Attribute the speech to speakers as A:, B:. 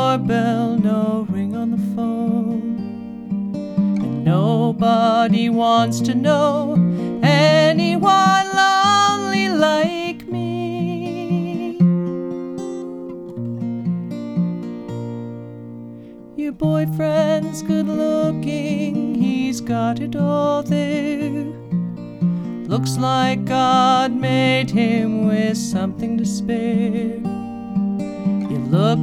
A: doorbell, no ring on the phone, and nobody wants to know anyone lonely like me. Your boyfriend's good looking, he's got it all there. Looks like God made him with something to spare. You look